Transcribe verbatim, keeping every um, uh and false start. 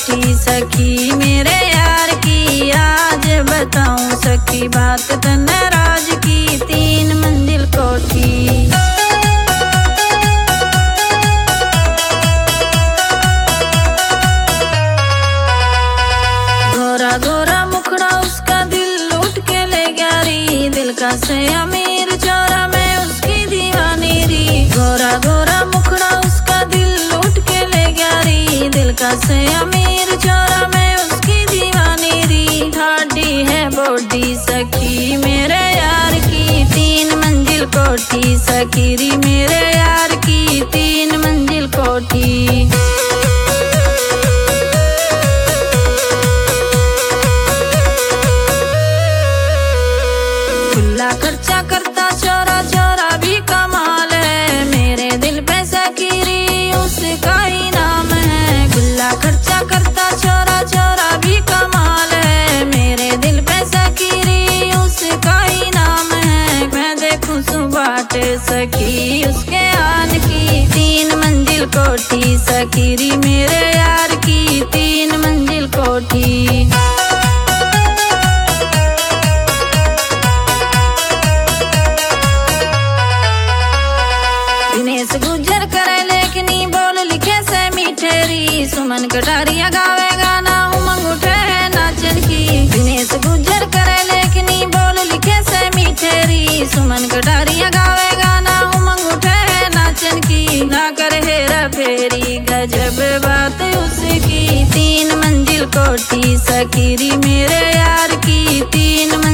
कोठी सखी मेरे यार की। आज बताऊं सखी बात धनराज की, तीन मंजिल कोठी। गोरा गोरा मुखड़ा उसका दिल लूट के ले गया री, दिल का से अमीर चोरा मैं उसकी दीवानी री। गोरा गोरा मुखड़ा उसका दिल लूट के ले गया री, दिल का से अमीर चोरा मैं उसकी दीवानी री। ठाडी है बॉडी सखी मेरे यार की, तीन मंजिल कोठी सखी री मेरे यार की, तीन मंजिल कोठी। खर्चा करता चोरा चोरा भी कमाल है, मेरे दिल पे सकीरी उसका ही नाम है। गुल्ला खर्चा करता चोरा चोरा भी कमाल है, मेरे दिल पे सकीरी उसका ही नाम है। मैं देखूं सुबाट सखी उसके आन की, तीन मंजिल कोठी सकीरी मेरे यार की, तीन मंजिल कोठी। गुजर करे लेखनी बोल लिखे से मीठेरी, सुमन कटारिया गावे गाना उमंग उठे है नाचन की। दिनेश गुजर करे लेखनी बोल लिखे से मीठेरी, सुमन कटारिया गावे गाना उमंग उठे है नाचन की। ना कर हेरा फेरी गजब बात उसकी, तीन मंजिल कोठी सकीरी मेरे यार की, तीन